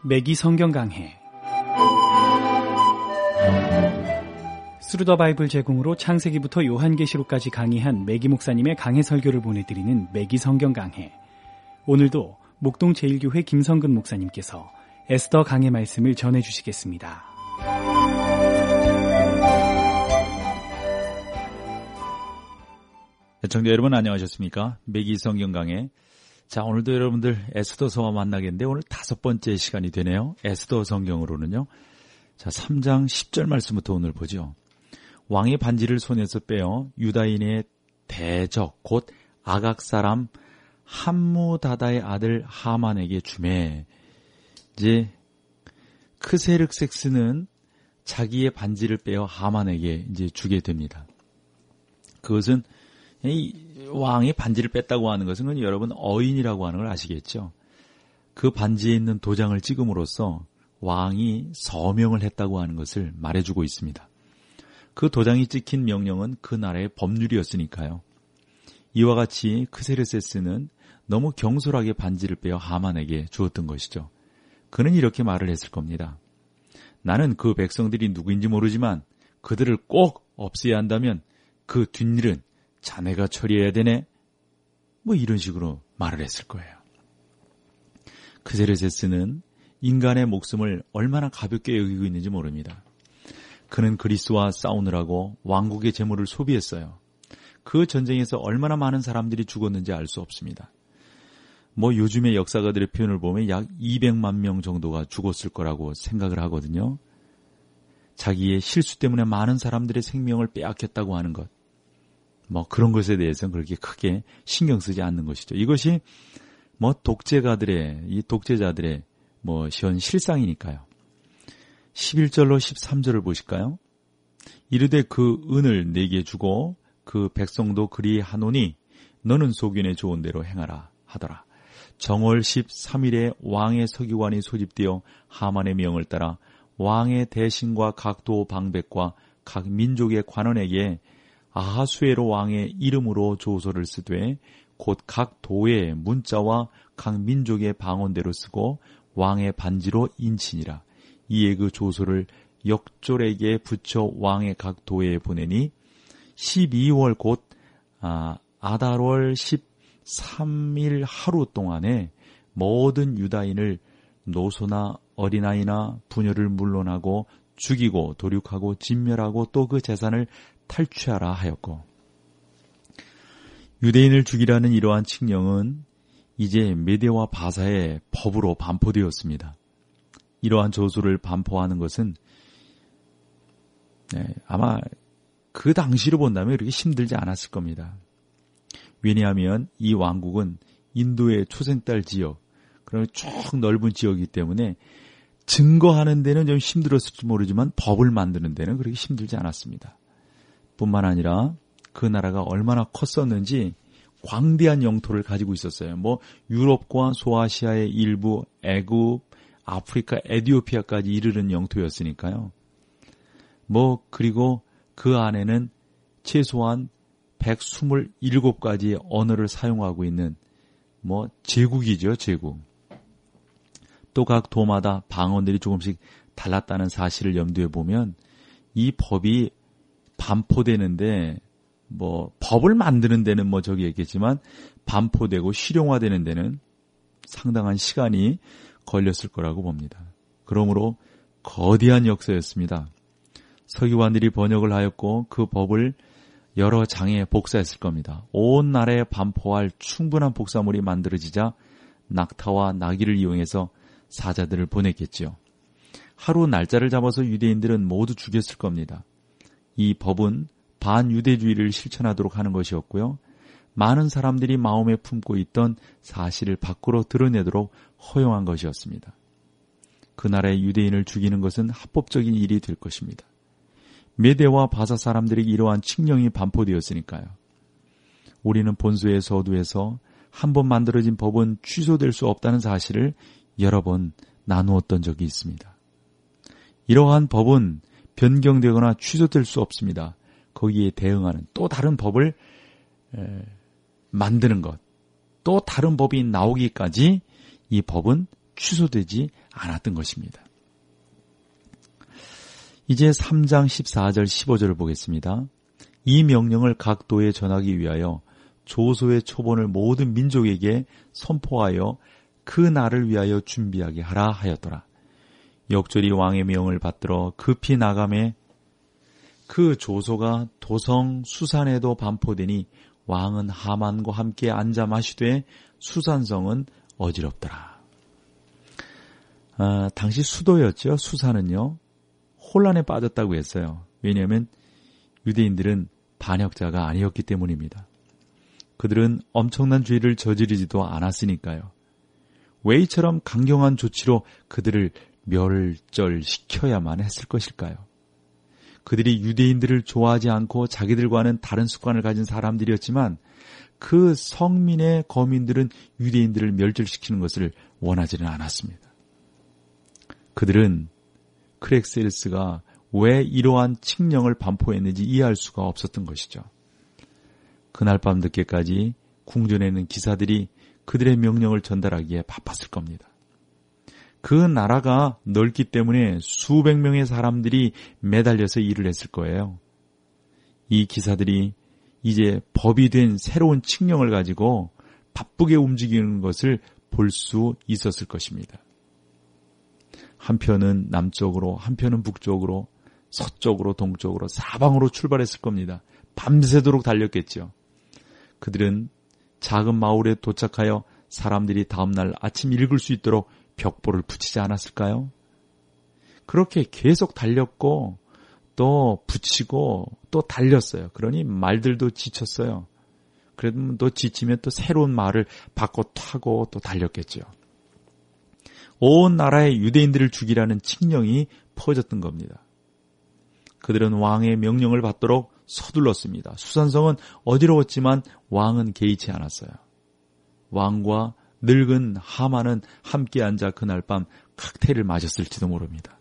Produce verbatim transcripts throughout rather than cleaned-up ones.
매기 성경 강해. 스루더 바이블 제공으로 창세기부터 요한계시록까지 강의한 매기 목사님의 강해 설교를 보내드리는 매기 성경 강해. 오늘도 목동 제일교회 김성근 목사님께서 에스더 강해 말씀을 전해주시겠습니다. 시청자 여러분 안녕하셨습니까? 매기 성경 강해. 자, 오늘도 여러분들 에스더서와 만나겠는데 오늘 다섯 번째 시간이 되네요. 에스더 성경으로는요. 자, 삼 장 십 절 말씀부터 오늘 보죠. 왕의 반지를 손에서 빼어 유다인의 대적 곧 아각 사람 함무다다의 아들 하만에게 주매. 이제 크세르섹스는 자기의 반지를 빼어 하만에게 이제 주게 됩니다. 그것은 이 왕이 반지를 뺐다고 하는 것은 여러분 어인이라고 하는 걸 아시겠죠? 그 반지에 있는 도장을 찍음으로써 왕이 서명을 했다고 하는 것을 말해주고 있습니다. 그 도장이 찍힌 명령은 그 나라의 법률이었으니까요. 이와 같이 크세르세스는 너무 경솔하게 반지를 빼어 하만에게 주었던 것이죠. 그는 이렇게 말을 했을 겁니다. 나는 그 백성들이 누구인지 모르지만 그들을 꼭 없애야 한다면 그 뒷일은 자네가 처리해야 되네? 뭐 이런 식으로 말을 했을 거예요. 크세르세스는 인간의 목숨을 얼마나 가볍게 여기고 있는지 모릅니다. 그는 그리스와 싸우느라고 왕국의 재물을 소비했어요. 그 전쟁에서 얼마나 많은 사람들이 죽었는지 알 수 없습니다. 뭐 요즘의 역사가들의 표현을 보면 약 이백만 명 정도가 죽었을 거라고 생각을 하거든요. 자기의 실수 때문에 많은 사람들의 생명을 빼앗겼다고 하는 것. 뭐 그런 것에 대해서는 그렇게 크게 신경 쓰지 않는 것이죠. 이것이 뭐 독재가들의, 이 독재자들의 뭐 현 실상이니까요. 십일 절로 십삼 절을 보실까요? 이르되 그 은을 내게 주고 그 백성도 그리 하노니 너는 소견에 좋은 대로 행하라 하더라. 정월 십삼 일에 왕의 서기관이 소집되어 하만의 명을 따라 왕의 대신과 각 도 방백과 각 민족의 관원에게 아하수에로 왕의 이름으로 조서를 쓰되 곧 각 도의 문자와 각 민족의 방언대로 쓰고 왕의 반지로 인치니라. 이에 그 조서를 역졸에게 붙여 왕의 각 도에 보내니 십이월 곧 아, 아달월 십삼 일 하루 동안에 모든 유다인을 노소나 어린아이나 부녀를 물론하고 죽이고 도륙하고 진멸하고 또 그 재산을 탈취하라 하였고, 유대인을 죽이라는 이러한 칙령은 이제 메대와 바사의 법으로 반포되었습니다. 이러한 조서를 반포하는 것은 네, 아마 그 당시로 본다면 그렇게 힘들지 않았을 겁니다. 왜냐하면 이 왕국은 인도의 초생딸 지역, 그런 쭉 넓은 지역이기 때문에 증거하는 데는 좀 힘들었을지 모르지만 법을 만드는 데는 그렇게 힘들지 않았습니다. 뿐만 아니라 그 나라가 얼마나 컸었는지 광대한 영토를 가지고 있었어요. 뭐 유럽과 소아시아의 일부, 애굽, 아프리카, 에티오피아까지 이르는 영토였으니까요. 뭐 그리고 그 안에는 최소한 백이십칠 가지의 언어를 사용하고 있는 뭐 제국이죠, 제국. 또 각 도마다 방언들이 조금씩 달랐다는 사실을 염두에 보면 이 법이 반포되는데 뭐 법을 만드는 데는 뭐 저기 있겠지만 반포되고 실용화되는 데는 상당한 시간이 걸렸을 거라고 봅니다. 그러므로 거대한 역사였습니다. 서기관들이 번역을 하였고 그 법을 여러 장에 복사했을 겁니다. 온 나라에 반포할 충분한 복사물이 만들어지자 낙타와 나귀를 이용해서 사자들을 보냈겠지요. 하루 날짜를 잡아서 유대인들은 모두 죽였을 겁니다. 이 법은 반유대주의를 실천하도록 하는 것이었고요. 많은 사람들이 마음에 품고 있던 사실을 밖으로 드러내도록 허용한 것이었습니다. 그 나라의 유대인을 죽이는 것은 합법적인 일이 될 것입니다. 메대와 바사 사람들에게 이러한 칙령이 반포되었으니까요. 우리는 본소의 서두에서 한 번 만들어진 법은 취소될 수 없다는 사실을 여러 번 나누었던 적이 있습니다. 이러한 법은 변경되거나 취소될 수 없습니다. 거기에 대응하는 또 다른 법을 에, 만드는 것, 또 다른 법이 나오기까지 이 법은 취소되지 않았던 것입니다. 이제 삼 장 십사 절 십오 절을 보겠습니다. 이 명령을 각 도에 전하기 위하여 조소의 초본을 모든 민족에게 선포하여 그 날을 위하여 준비하게 하라 하였더라. 역절이 왕의 명을 받들어 급히 나가매 그 조소가 도성 수산에도 반포되니 왕은 하만과 함께 앉아 마시되 수산성은 어지럽더라. 아, 당시 수도였죠. 수산은요. 혼란에 빠졌다고 했어요. 왜냐하면 유대인들은 반역자가 아니었기 때문입니다. 그들은 엄청난 죄를 저지르지도 않았으니까요. 왜 이처럼 강경한 조치로 그들을 멸절시켜야만 했을 것일까요? 그들이 유대인들을 좋아하지 않고 자기들과는 다른 습관을 가진 사람들이었지만 그 성민의 거민들은 유대인들을 멸절시키는 것을 원하지는 않았습니다. 그들은 크렉세르스가 왜 이러한 칙령을 반포했는지 이해할 수가 없었던 것이죠. 그날 밤 늦게까지 궁전에 있는 기사들이 그들의 명령을 전달하기에 바빴을 겁니다. 그 나라가 넓기 때문에 수백 명의 사람들이 매달려서 일을 했을 거예요. 이 기사들이 이제 법이 된 새로운 칙령을 가지고 바쁘게 움직이는 것을 볼 수 있었을 것입니다. 한편은 남쪽으로, 한편은 북쪽으로, 서쪽으로, 동쪽으로, 사방으로 출발했을 겁니다. 밤새도록 달렸겠죠. 그들은 작은 마을에 도착하여 사람들이 다음날 아침 읽을 수 있도록 벽보를 붙이지 않았을까요? 그렇게 계속 달렸고 또 붙이고 또 달렸어요. 그러니 말들도 지쳤어요. 그래도 또 지치면 또 새로운 말을 바꿔 타고 또 달렸겠죠. 온 나라의 유대인들을 죽이라는 칙령이 퍼졌던 겁니다. 그들은 왕의 명령을 받도록 서둘렀습니다. 수산성은 어지러웠지만 왕은 개의치 않았어요. 왕과 늙은 하만은 함께 앉아 그날 밤 칵테일을 마셨을지도 모릅니다.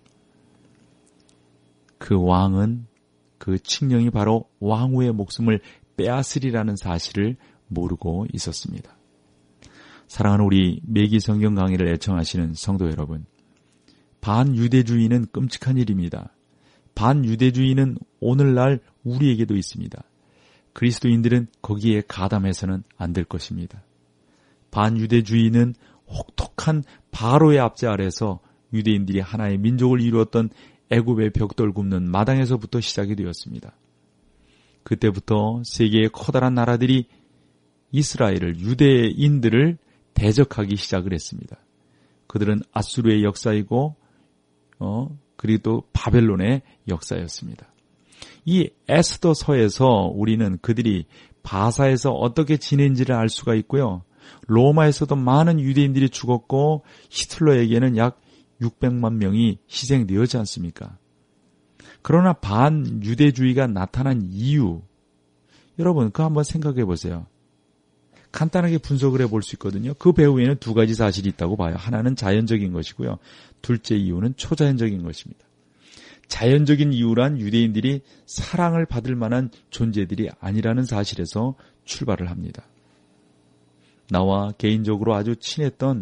그 왕은 그 칙령이 바로 왕후의 목숨을 빼앗으리라는 사실을 모르고 있었습니다. 사랑하는 우리 매기 성경 강의를 애청하시는 성도 여러분, 반유대주의는 끔찍한 일입니다. 반유대주의는 오늘날 우리에게도 있습니다. 그리스도인들은 거기에 가담해서는 안 될 것입니다. 반유대주의는 혹독한 바로의 압제 아래서 유대인들이 하나의 민족을 이루었던 애굽의 벽돌 굽는 마당에서부터 시작이 되었습니다. 그때부터 세계의 커다란 나라들이 이스라엘을, 유대인들을 대적하기 시작을 했습니다. 그들은 아수르의 역사이고 어, 그리고 또 바벨론의 역사였습니다. 이 에스더서에서 우리는 그들이 바사에서 어떻게 지낸지를 알 수가 있고요. 로마에서도 많은 유대인들이 죽었고 히틀러에게는 약 육백만 명이 희생되었지 않습니까? 그러나 반유대주의가 나타난 이유, 여러분 그거 한번 생각해 보세요. 간단하게 분석을 해볼 수 있거든요. 그 배후에는 두 가지 사실이 있다고 봐요. 하나는 자연적인 것이고요. 둘째 이유는 초자연적인 것입니다. 자연적인 이유란 유대인들이 사랑을 받을 만한 존재들이 아니라는 사실에서 출발을 합니다. 나와 개인적으로 아주 친했던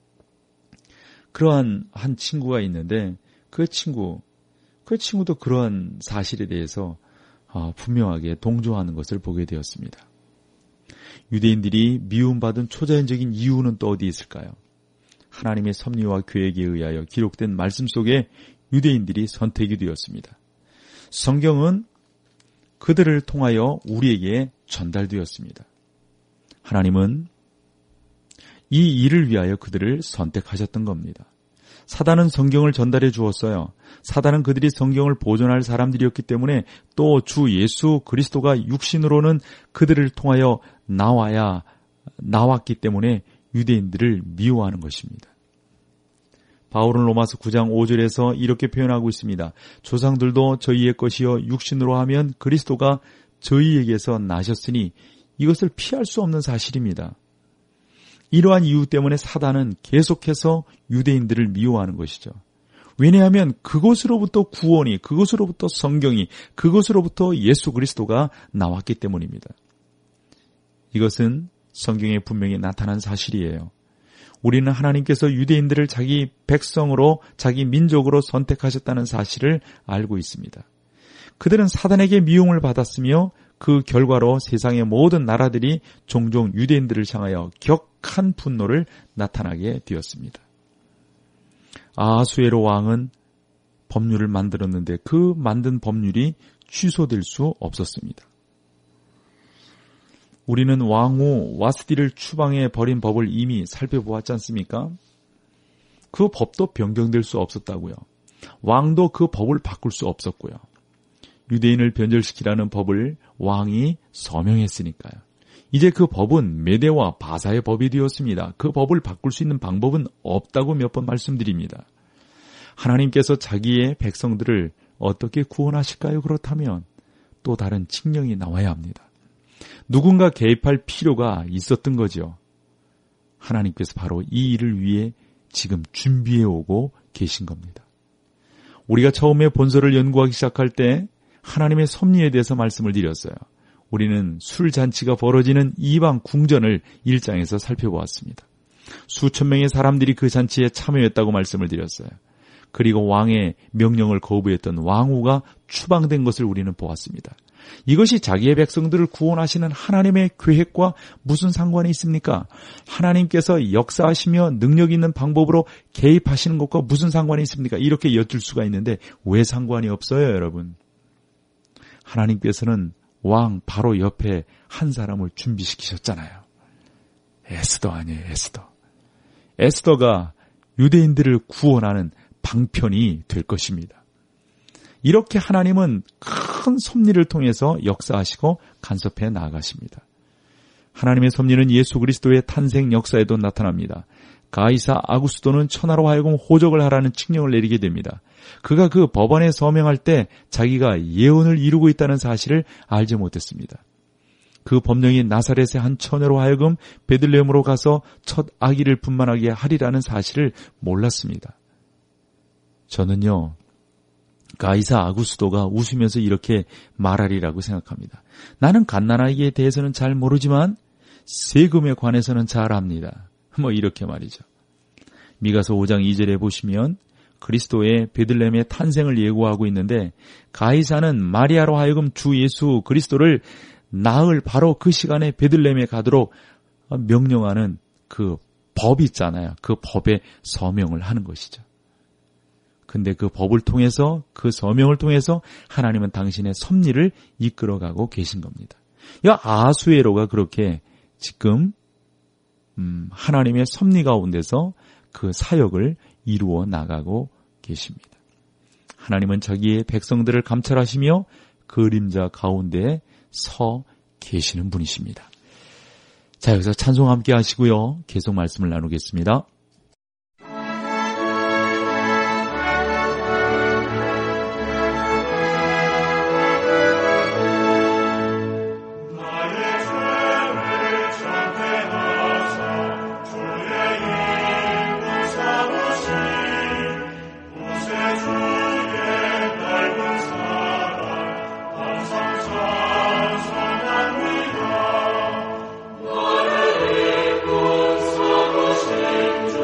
그러한 한 친구가 있는데 그 친구, 그 친구도 그러한 사실에 대해서 분명하게 동조하는 것을 보게 되었습니다. 유대인들이 미움받은 초자연적인 이유는 또 어디 있을까요? 하나님의 섭리와 계획에 의하여 기록된 말씀 속에 유대인들이 선택이 되었습니다. 성경은 그들을 통하여 우리에게 전달되었습니다. 하나님은 이 일을 위하여 그들을 선택하셨던 겁니다. 사단은 성경을 전달해 주었어요. 사단은 그들이 성경을 보존할 사람들이었기 때문에 또 주 예수 그리스도가 육신으로는 그들을 통하여 나와야 나왔기 때문에 유대인들을 미워하는 것입니다. 바울은 로마서 구 장 오 절에서 이렇게 표현하고 있습니다. 조상들도 저희의 것이요 육신으로 하면 그리스도가 저희에게서 나셨으니 이것을 피할 수 없는 사실입니다. 이러한 이유 때문에 사단은 계속해서 유대인들을 미워하는 것이죠. 왜냐하면 그곳으로부터 구원이, 그곳으로부터 성경이, 그곳으로부터 예수 그리스도가 나왔기 때문입니다. 이것은 성경에 분명히 나타난 사실이에요. 우리는 하나님께서 유대인들을 자기 백성으로, 자기 민족으로 선택하셨다는 사실을 알고 있습니다. 그들은 사단에게 미움을 받았으며 그 결과로 세상의 모든 나라들이 종종 유대인들을 향하여 격한 분노를 나타나게 되었습니다. 아하수에로 왕은 법률을 만들었는데 그 만든 법률이 취소될 수 없었습니다. 우리는 왕후 와스디를 추방해 버린 법을 이미 살펴보았지 않습니까? 그 법도 변경될 수 없었다고요. 왕도 그 법을 바꿀 수 없었고요. 유대인을 변절시키라는 법을 왕이 서명했으니까요. 이제 그 법은 메대와 바사의 법이 되었습니다. 그 법을 바꿀 수 있는 방법은 없다고 몇 번 말씀드립니다. 하나님께서 자기의 백성들을 어떻게 구원하실까요? 그렇다면 또 다른 칙령이 나와야 합니다. 누군가 개입할 필요가 있었던 거죠. 하나님께서 바로 이 일을 위해 지금 준비해 오고 계신 겁니다. 우리가 처음에 본서를 연구하기 시작할 때 하나님의 섭리에 대해서 말씀을 드렸어요. 우리는 술잔치가 벌어지는 이방 궁전을 일 장에서 살펴보았습니다. 수천 명의 사람들이 그 잔치에 참여했다고 말씀을 드렸어요. 그리고 왕의 명령을 거부했던 왕후가 추방된 것을 우리는 보았습니다. 이것이 자기의 백성들을 구원하시는 하나님의 계획과 무슨 상관이 있습니까? 하나님께서 역사하시며 능력 있는 방법으로 개입하시는 것과 무슨 상관이 있습니까? 이렇게 여쭐 수가 있는데 왜 상관이 없어요, 여러분? 하나님께서는 왕 바로 옆에 한 사람을 준비시키셨잖아요. 에스더 아니에요, 에스더. 에스더가 유대인들을 구원하는 방편이 될 것입니다. 이렇게 하나님은 큰 섭리를 통해서 역사하시고 간섭해 나아가십니다. 하나님의 섭리는 예수 그리스도의 탄생 역사에도 나타납니다. 가이사 아구스도는 천하로 하여금 호적을 하라는 칙령을 내리게 됩니다. 그가 그 법안에 서명할 때 자기가 예언을 이루고 있다는 사실을 알지 못했습니다. 그 법령이 나사렛의 한 처녀로 하여금 베들레헴으로 가서 첫 아기를 분만하게 하리라는 사실을 몰랐습니다. 저는요, 가이사 아구스도가 웃으면서 이렇게 말하리라고 생각합니다. 나는 갓난아기에 대해서는 잘 모르지만 세금에 관해서는 잘 압니다. 뭐 이렇게 말이죠. 미가서 오 장 이 절에 보시면 그리스도의 베들레헴의 탄생을 예고하고 있는데 가이사는 마리아로 하여금 주 예수 그리스도를 낳을 바로 그 시간에 베들레헴에 가도록 명령하는 그 법이 있잖아요. 그 법에 서명을 하는 것이죠. 근데 그 법을 통해서, 그 서명을 통해서 하나님은 당신의 섭리를 이끌어가고 계신 겁니다. 이 아하수에로가 그렇게 지금 음, 하나님의 섭리 가운데서 그 사역을 이루어 나가고 계십니다. 하나님은 자기의 백성들을 감찰하시며 그림자 가운데 서 계시는 분이십니다. 자, 여기서 찬송 함께 하시고요. 계속 말씀을 나누겠습니다. 너를 입고 서고 싶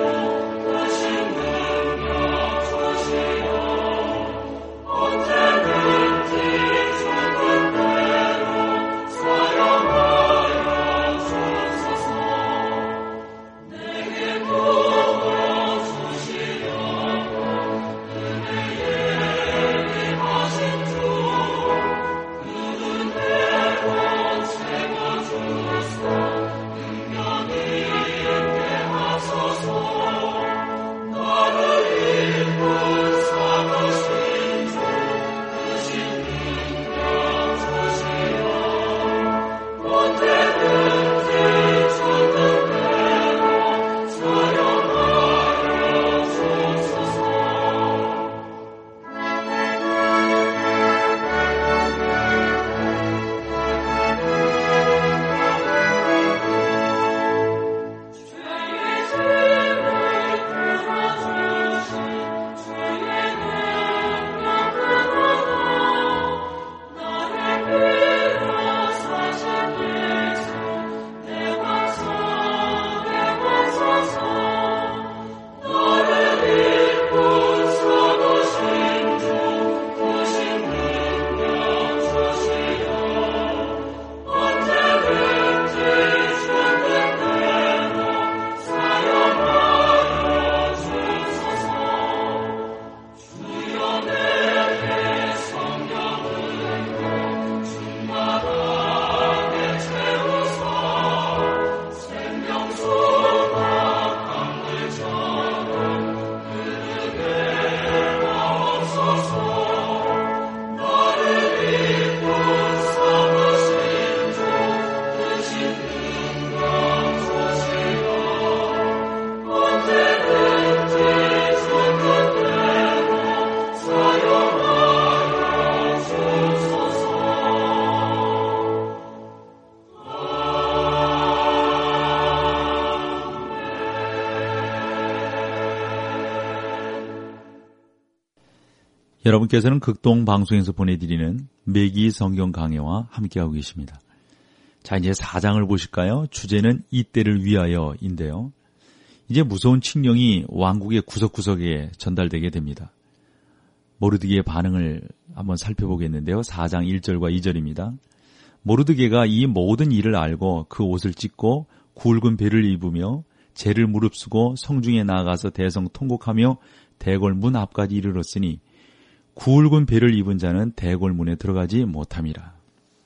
여러분께서는 극동 방송에서 보내드리는 매기 성경 강해와 함께하고 계십니다. 자, 이제 사 장을 보실까요? 주제는 이때를 위하여인데요. 이제 무서운 칙령이 왕국의 구석구석에 전달되게 됩니다. 모르드게의 반응을 한번 살펴보겠는데요. 사 장 일 절과 이 절입니다. 모르드게가 이 모든 일을 알고 그 옷을 찢고 굵은 베를 입으며 제를 무릅쓰고 성중에 나아가서 대성 통곡하며 대궐 문 앞까지 이르렀으니 굵은 베를 입은 자는 대궐 문에 들어가지 못함이라.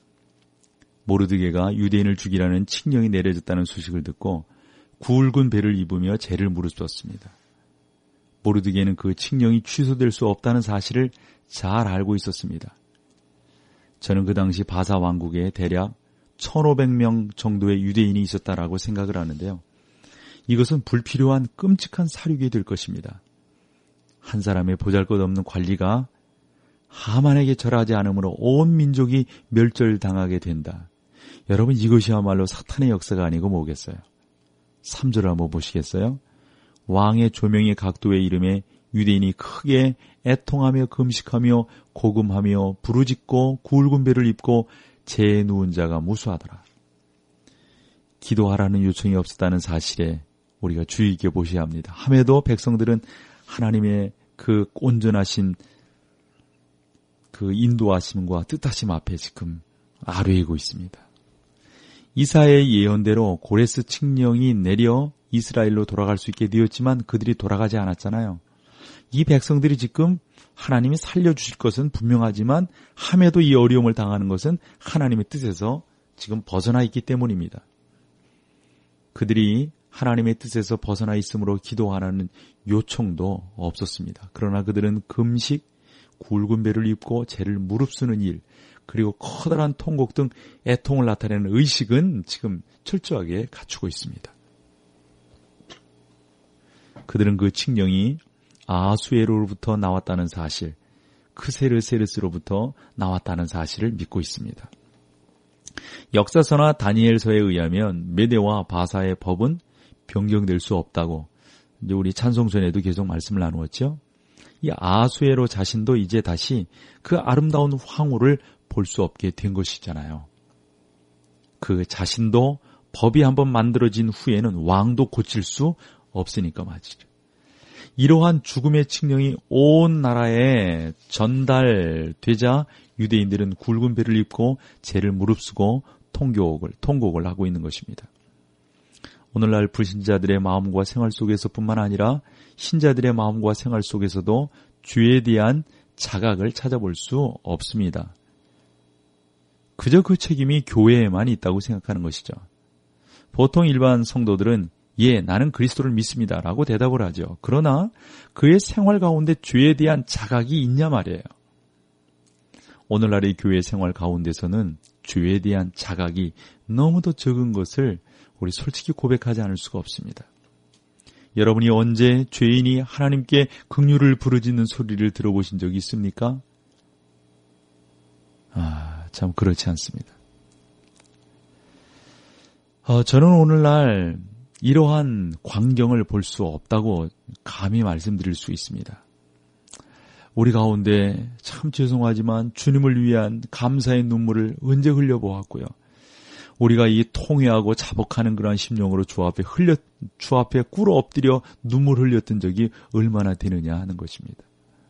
모르드게가 유대인을 죽이라는 칙령이 내려졌다는 소식을 듣고 굵은 베를 입으며 제를 무릅쓰었습니다. 모르드게는 그 칙령이 취소될 수 없다는 사실을 잘 알고 있었습니다. 저는 그 당시 바사 왕국에 대략 천오백 명 정도의 유대인이 있었다라고 생각을 하는데요. 이것은 불필요한 끔찍한 사륙이 될 것입니다. 한 사람의 보잘것없는 관리가 하만에게 절하지 않으므로 온 민족이 멸절당하게 된다. 여러분, 이것이야말로 사탄의 역사가 아니고 뭐겠어요? 삼 절을 한번 보시겠어요? 왕의 조명의 각도의 이름에 유대인이 크게 애통하며 금식하며 고금하며 부르짖고 굵은 베를 입고 재에 누운 자가 무수하더라. 기도하라는 요청이 없었다는 사실에 우리가 주의 있게 보셔야 합니다. 함에도 백성들은 하나님의 그 온전하신 그 인도하심과 뜻하심 앞에 지금 아뢰이고 있습니다. 이사야의 예언대로 고레스 칙령이 내려 이스라엘로 돌아갈 수 있게 되었지만 그들이 돌아가지 않았잖아요. 이 백성들이 지금 하나님이 살려주실 것은 분명하지만 함에도 이 어려움을 당하는 것은 하나님의 뜻에서 지금 벗어나 있기 때문입니다. 그들이 하나님의 뜻에서 벗어나 있으므로 기도하라는 요청도 없었습니다. 그러나 그들은 금식, 굵은 베를 입고 제를 무릅쓰는 일, 그리고 커다란 통곡 등 애통을 나타내는 의식은 지금 철저하게 갖추고 있습니다. 그들은 그 칙령이 아수에로로부터 나왔다는 사실, 크세르세르스로부터 나왔다는 사실을 믿고 있습니다. 역사서나 다니엘서에 의하면 메대와 바사의 법은 변경될 수 없다고 이제 우리 찬송전에도 계속 말씀을 나누었죠. 이 아수에로 자신도 이제 다시 그 아름다운 황후를 볼 수 없게 된 것이잖아요. 그 자신도 법이 한번 만들어진 후에는 왕도 고칠 수 없으니까 말이죠. 이러한 죽음의 칙령이 온 나라에 전달되자 유대인들은 굵은 베를 입고 제를 무릅쓰고 통곡을, 통곡을 하고 있는 것입니다. 오늘날 불신자들의 마음과 생활 속에서뿐만 아니라 신자들의 마음과 생활 속에서도 죄에 대한 자각을 찾아볼 수 없습니다. 그저 그 책임이 교회에만 있다고 생각하는 것이죠. 보통 일반 성도들은 예, 나는 그리스도를 믿습니다 라고 대답을 하죠. 그러나 그의 생활 가운데 죄에 대한 자각이 있냐 말이에요. 오늘날의 교회 생활 가운데서는 죄에 대한 자각이 너무도 적은 것을 우리 솔직히 고백하지 않을 수가 없습니다. 여러분이 언제 죄인이 하나님께 긍휼을 부르짖는 소리를 들어보신 적이 있습니까? 아, 참 그렇지 않습니다. 어, 저는 오늘날 이러한 광경을 볼 수 없다고 감히 말씀드릴 수 있습니다. 우리 가운데 참 죄송하지만 주님을 위한 감사의 눈물을 언제 흘려보았고요. 우리가 이 통회하고 자복하는 그러한 심령으로 주 앞에 흘려, 주 앞에 꿇어 엎드려 눈물 흘렸던 적이 얼마나 되느냐 하는 것입니다.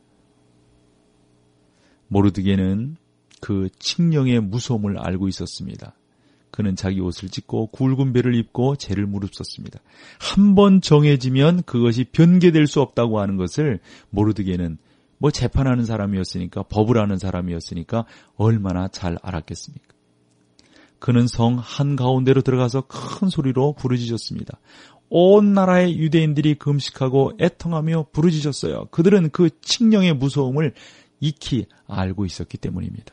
모르드게는 그 칙령의 무서움을 알고 있었습니다. 그는 자기 옷을 찢고 굵은 베를 입고 제를 무릅썼습니다. 한 번 정해지면 그것이 변개될 수 없다고 하는 것을 모르드게는 뭐 재판하는 사람이었으니까, 법을 아는 사람이었으니까 얼마나 잘 알았겠습니까? 그는 성 한가운데로 들어가서 큰 소리로 부르짖었습니다. 온 나라의 유대인들이 금식하고 애통하며 부르짖었어요. 그들은 그 칙령의 무서움을 익히 알고 있었기 때문입니다.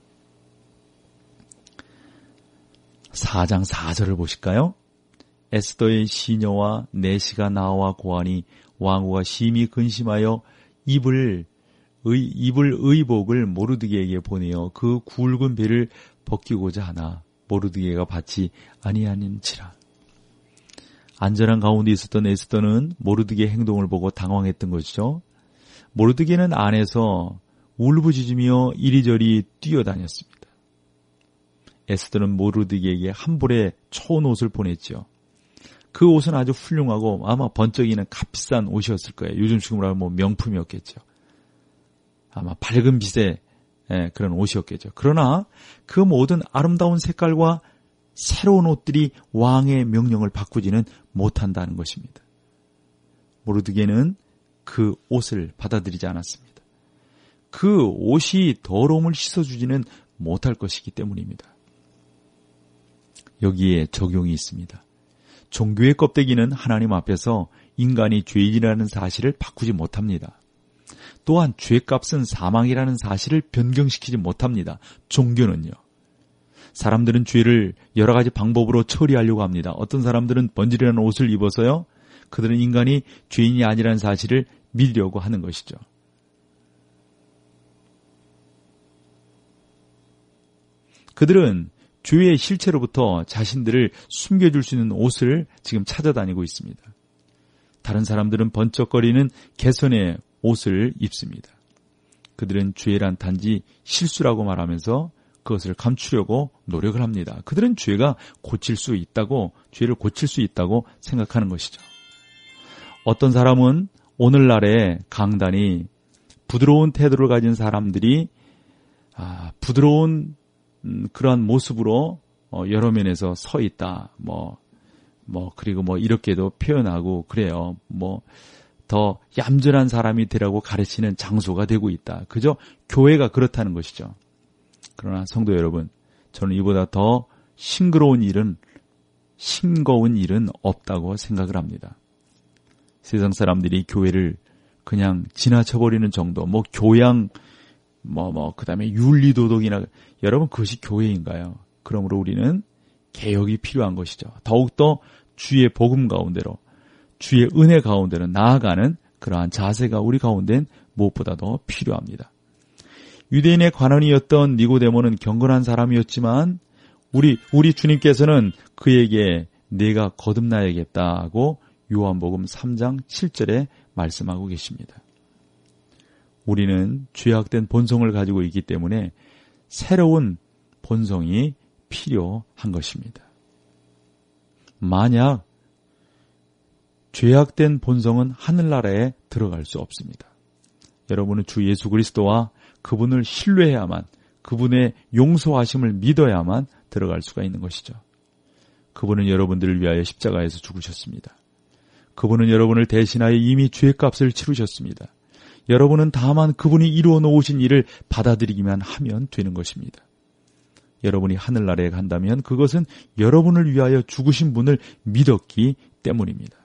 사 장 사 절을 보실까요? 에스더의 시녀와 내시가 나와 고하니 왕후가 심히 근심하여 입을 의, 입을 의복을 모르드게에게 보내어 그 굵은 베를 벗기고자 하나 모르드게가 받지 아니하는지라. 안전한 가운데 있었던 에스더는 모르드게의 행동을 보고 당황했던 것이죠. 모르드게는 안에서 울부짖으며 이리저리 뛰어다녔습니다. 에스더는 모르드게에게 한 벌의 좋은 옷을 보냈죠. 그 옷은 아주 훌륭하고 아마 번쩍이는 값비싼 옷이었을 거예요. 요즘 식으로 하면 뭐 명품이었겠죠. 아마 밝은 빛의 그런 옷이었겠죠. 그러나 그 모든 아름다운 색깔과 새로운 옷들이 왕의 명령을 바꾸지는 못한다는 것입니다. 모르드게는 그 옷을 받아들이지 않았습니다. 그 옷이 더러움을 씻어주지는 못할 것이기 때문입니다. 여기에 적용이 있습니다. 종교의 껍데기는 하나님 앞에서 인간이 죄인이라는 사실을 바꾸지 못합니다. 또한 죄값은 사망이라는 사실을 변경시키지 못합니다. 종교는요. 사람들은 죄를 여러 가지 방법으로 처리하려고 합니다. 어떤 사람들은 번지르는 옷을 입어서요. 그들은 인간이 죄인이 아니라는 사실을 믿으려고 하는 것이죠. 그들은 죄의 실체로부터 자신들을 숨겨줄 수 있는 옷을 지금 찾아다니고 있습니다. 다른 사람들은 번쩍거리는 개선의 옷을 입습니다. 그들은 죄란 단지 실수라고 말하면서 그것을 감추려고 노력을 합니다. 그들은 죄가 고칠 수 있다고, 죄를 고칠 수 있다고 생각하는 것이죠. 어떤 사람은 오늘날의 강단이 부드러운 태도를 가진 사람들이 아, 부드러운 음, 그러한 모습으로 어, 여러 면에서 서 있다. 뭐, 뭐 그리고 뭐 이렇게도 표현하고 그래요. 뭐 더 얌전한 사람이 되라고 가르치는 장소가 되고 있다. 그저 교회가 그렇다는 것이죠. 그러나 성도 여러분, 저는 이보다 더 싱그러운 일은, 싱거운 일은 없다고 생각을 합니다. 세상 사람들이 교회를 그냥 지나쳐버리는 정도, 뭐 교양, 뭐, 뭐, 그 다음에 윤리도덕이나, 여러분 그것이 교회인가요? 그러므로 우리는 개혁이 필요한 것이죠. 더욱더 주의 복음 가운데로, 주의 은혜 가운데로 나아가는 그러한 자세가 우리 가운데는 무엇보다 더 필요합니다. 유대인의 관원이었던 니고데모는 경건한 사람이었지만 우리 우리 주님께서는 그에게 내가 거듭나야겠다고 요한복음 삼 장 칠 절에 말씀하고 계십니다. 우리는 죄악된 본성을 가지고 있기 때문에 새로운 본성이 필요한 것입니다. 만약 죄악된 본성은 하늘나라에 들어갈 수 없습니다. 여러분은 주 예수 그리스도와 그분을 신뢰해야만, 그분의 용서하심을 믿어야만 들어갈 수가 있는 것이죠. 그분은 여러분들을 위하여 십자가에서 죽으셨습니다. 그분은 여러분을 대신하여 이미 죄값을 치르셨습니다. 여러분은 다만 그분이 이루어 놓으신 일을 받아들이기만 하면 되는 것입니다. 여러분이 하늘나라에 간다면 그것은 여러분을 위하여 죽으신 분을 믿었기 때문입니다.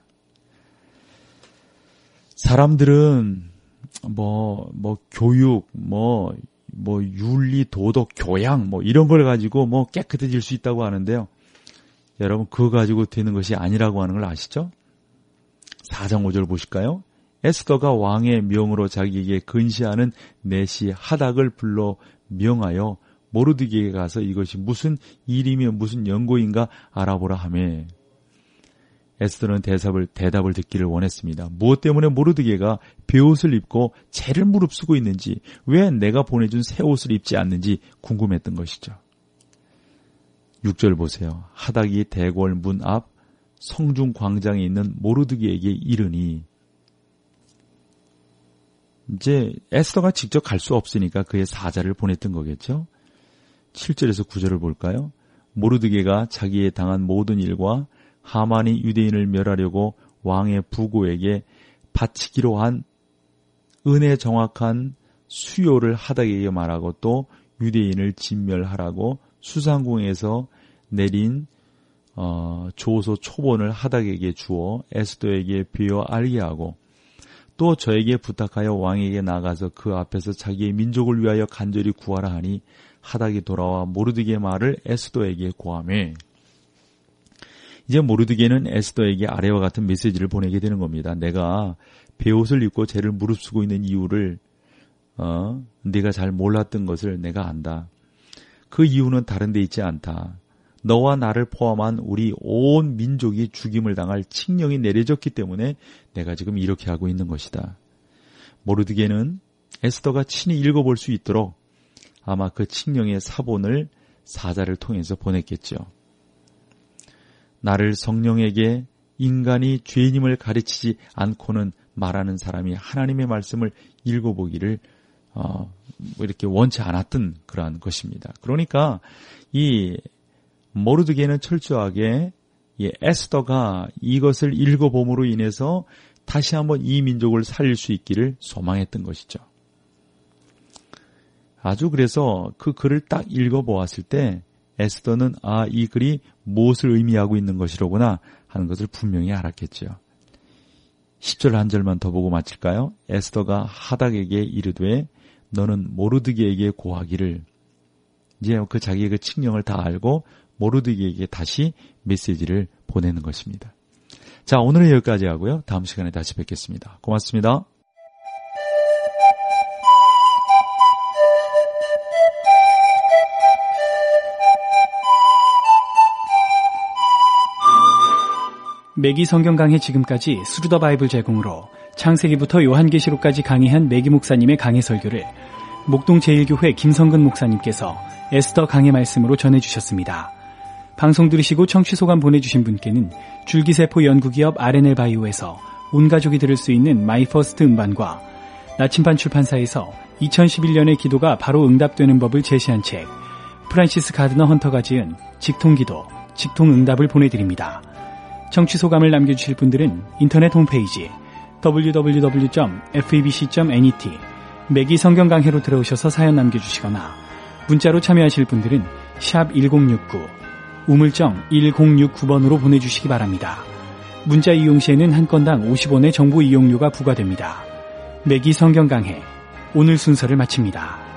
사람들은 뭐, 뭐, 교육, 뭐, 뭐, 윤리, 도덕, 교양, 뭐, 이런 걸 가지고 뭐 깨끗해질 수 있다고 하는데요. 여러분, 그거 가지고 되는 것이 아니라고 하는 걸 아시죠? 사 장 오 절 보실까요? 에스더가 왕의 명으로 자기에게 근시하는 내시 하닥을 불러 명하여 모르드게에게 가서 이것이 무슨 일이며 무슨 연고인가 알아보라 하매 에스더는 대답을, 대답을 듣기를 원했습니다. 무엇 때문에 모르드게가 베옷을 입고 죄를 무릅쓰고 있는지, 왜 내가 보내준 새 옷을 입지 않는지 궁금했던 것이죠. 육 절 보세요. 하닥이 대궐 문 앞 성중 광장에 있는 모르드게에게 이르니, 이제 에스더가 직접 갈 수 없으니까 그의 사자를 보냈던 거겠죠. 칠 절에서 구 절을 볼까요? 모르드게가 자기에 당한 모든 일과 하만이 유대인을 멸하려고 왕의 부고에게 바치기로 한 은혜 정확한 수요를 하닥에게 말하고 또 유대인을 진멸하라고 수상궁에서 내린 어, 조소 초본을 하닥에게 주어 에스더에게 비어 알게 하고 또 저에게 부탁하여 왕에게 나가서 그 앞에서 자기의 민족을 위하여 간절히 구하라 하니 하닥이 돌아와 모르드게의 말을 에스더에게 고하매, 이제 모르드게는 에스더에게 아래와 같은 메시지를 보내게 되는 겁니다. 내가 베옷을 입고 죄를 무릅쓰고 있는 이유를 어, 네가 잘 몰랐던 것을 내가 안다. 그 이유는 다른 데 있지 않다. 너와 나를 포함한 우리 온 민족이 죽임을 당할 칙령이 내려졌기 때문에 내가 지금 이렇게 하고 있는 것이다. 모르드게는 에스더가 친히 읽어볼 수 있도록 아마 그 칙령의 사본을 사자를 통해서 보냈겠죠. 나를 성령에게 인간이 죄인임을 가르치지 않고는 말하는 사람이 하나님의 말씀을 읽어보기를 어, 이렇게 원치 않았던 그러한 것입니다. 그러니까 이 모르드게는 철저하게 이 에스더가 이것을 읽어봄으로 인해서 다시 한번 이 민족을 살릴 수 있기를 소망했던 것이죠. 아주 그래서 그 글을 딱 읽어보았을 때 에스더는 아, 이 글이 무엇을 의미하고 있는 것이로구나 하는 것을 분명히 알았겠죠. 십 절 한 절만 더 보고 마칠까요? 에스더가 하닥에게 이르되 너는 모르드게에게 고하기를. 이제 그 자기의 그 칙령을 다 알고 모르드게에게 다시 메시지를 보내는 것입니다. 자, 오늘은 여기까지 하고요. 다음 시간에 다시 뵙겠습니다. 고맙습니다. 매기 성경 강해 지금까지 스루더 바이블 제공으로 창세기부터 요한계시록까지 강의한 매기 목사님의 강해 설교를 목동 제일교회 김성근 목사님께서 에스더 강해 말씀으로 전해주셨습니다. 방송 들으시고 청취 소감 보내주신 분께는 줄기세포 연구기업 알엔엘 바이오에서 온 가족이 들을 수 있는 마이퍼스트 음반과 나침반 출판사에서 이천십일 년의 기도가 바로 응답되는 법을 제시한 책 프란시스 가드너 헌터가 지은 직통기도, 직통응답을 보내드립니다. 청취 소감을 남겨주실 분들은 인터넷 홈페이지 더블유 더블유 더블유 점 에프이비씨 점 net 매기 성경 강해로 들어오셔서 사연 남겨주시거나 문자로 참여하실 분들은 샵 일공육구 우물정 일공육구 번으로 보내주시기 바랍니다. 문자 이용 시에는 한 건당 오십 원의 정보 이용료가 부과됩니다. 매기 성경 강해 오늘 순서를 마칩니다.